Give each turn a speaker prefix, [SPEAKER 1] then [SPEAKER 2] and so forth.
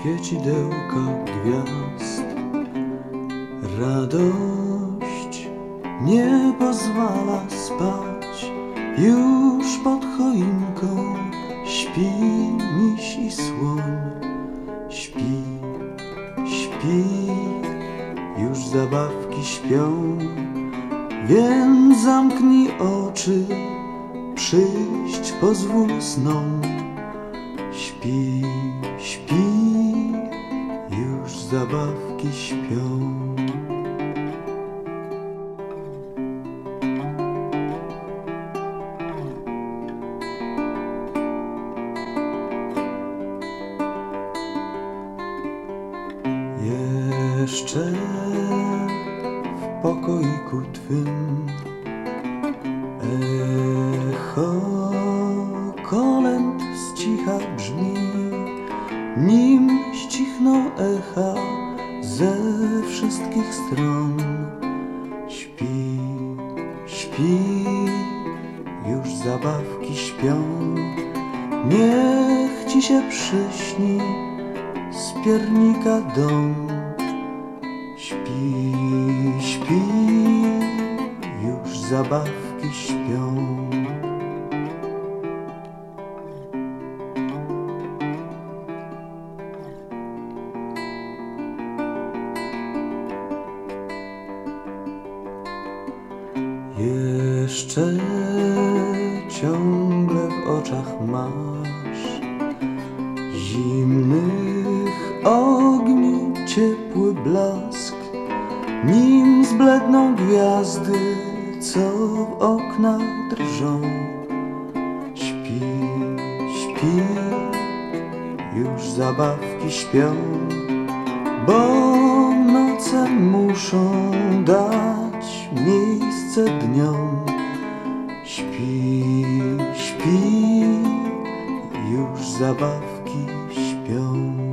[SPEAKER 1] świecidełka gwiazd. Radość nie pozwala spać, już pod choinką śpi miś i słoń. Śpi, śpi, już zabawki śpią, więc zamknij oczy, przyjść pozwól snom. Śpi, śpi, już zabawki śpią. Jeszcze w pokoiku twym echo kolęd z cicha brzmi, nim ścichną echa ze wszystkich stron. Śpi, śpi, już zabawki śpią, niech ci się przyśni z piernika dom. Śpi, śpi, już zabawki śpią. Jeszcze ciągle w oczach masz zimnych ogni ciepły blask, nim zbledną gwiazdy, co w oknach drżą. Śpi, śpi, już zabawki śpią, bo noce muszą dać miejsce dniom. Śpi, śpi, już zabawki śpią.